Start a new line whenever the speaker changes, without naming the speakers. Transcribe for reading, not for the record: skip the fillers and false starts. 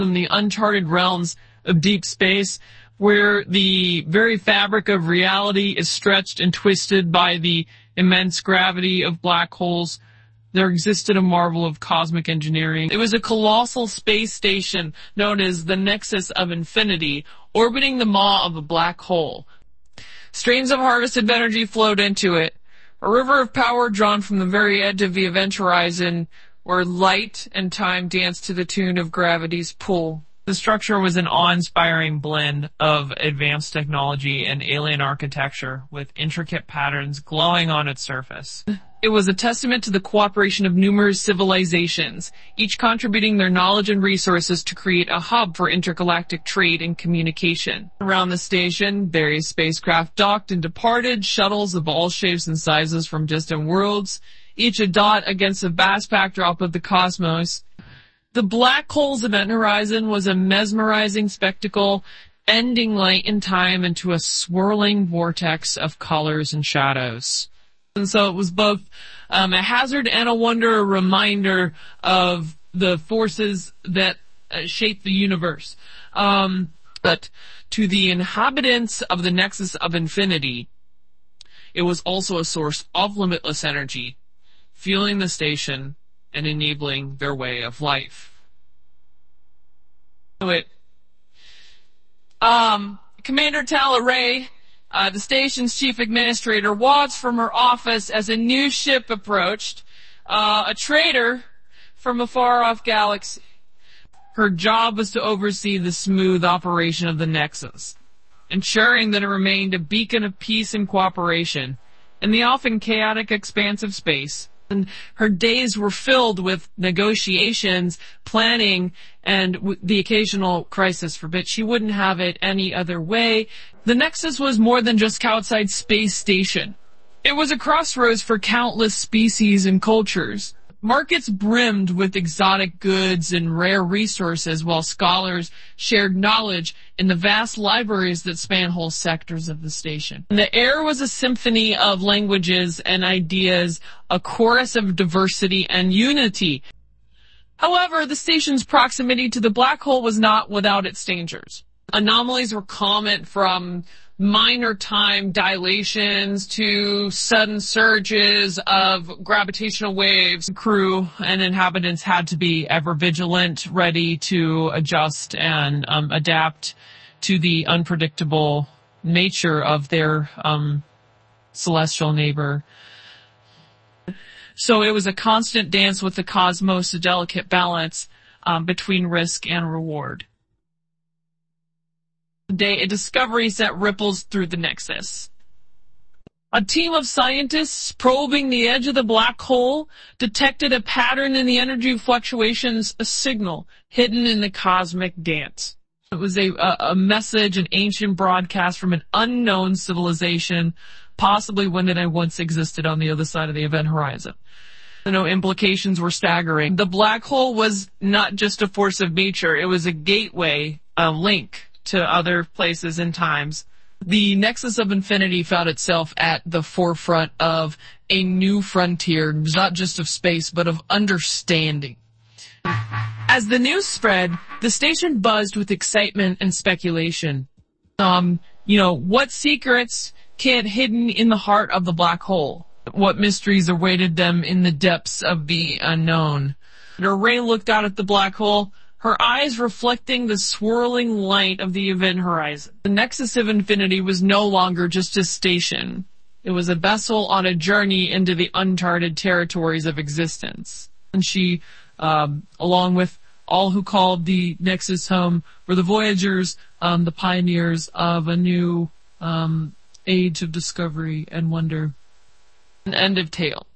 in the uncharted realms of deep space, where the very fabric of reality is stretched and twisted by the immense gravity of black holes, there existed a marvel of cosmic engineering. It was a colossal space station known as the Nexus of Infinity, orbiting the maw of a black hole. Streams of harvested energy flowed into it, a river of power drawn from the very edge of the event horizon, where light and time danced to the tune of gravity's pull. The structure was an awe-inspiring blend of advanced technology and alien architecture, with intricate patterns glowing on its surface. It was a testament to the cooperation of numerous civilizations, each contributing their knowledge and resources to create a hub for intergalactic trade and communication. Around the station, various spacecraft docked and departed, shuttles of all shapes and sizes from distant worlds, each a dot against the vast backdrop of the cosmos. The black hole's event horizon was a mesmerizing spectacle, ending light and time into a swirling vortex of colors and shadows. And so it was both a hazard and a wonder, a reminder of the forces that shape the universe. But to the inhabitants of the Nexus of Infinity, it was also a source of limitless energy, fueling the station and enabling their way of life. Commander Talaray, the station's chief administrator, watched from her office as a new ship approached, a trader from a far-off galaxy. Her job was to oversee the smooth operation of the Nexus, ensuring that it remained a beacon of peace and cooperation in the often chaotic expanse of space. And her days were filled with negotiations, planning, and the occasional crisis for bit. She wouldn't have it any other way. The Nexus was more than just outside space station. It was a crossroads for countless species and cultures. Markets brimmed with exotic goods and rare resources, while scholars shared knowledge in the vast libraries that span whole sectors of the station. And the air was a symphony of languages and ideas, a chorus of diversity and unity. However, the station's proximity to the black hole was not without its dangers. Anomalies were common, from minor time dilations to sudden surges of gravitational waves. Crew and inhabitants had to be ever vigilant, ready to adjust and adapt to the unpredictable nature of their celestial neighbor. So it was a constant dance with the cosmos, a delicate balance between risk and reward. Day, a discovery sent ripples through the Nexus. A team of scientists probing the edge of the black hole detected a pattern in the energy fluctuations, a signal hidden in the cosmic dance. It was a message, an ancient broadcast from an unknown civilization, possibly one that had once existed on the other side of the event horizon. Implications were staggering. The black hole was not just a force of nature, it was a gateway, a link to other places and times. The Nexus of Infinity found itself at the forefront of a new frontier, not just of space, but of understanding. As the news spread, the station buzzed with excitement and speculation. What secrets can't hidden in the heart of the black hole? What mysteries awaited them in the depths of the unknown? Ray looked out at the black hole, her eyes reflecting the swirling light of the event horizon. The Nexus of Infinity was no longer just a station. It was a vessel on a journey into the uncharted territories of existence. And she, along with all who called the Nexus home, were the voyagers, the pioneers of a new age of discovery and wonder. An end of tale.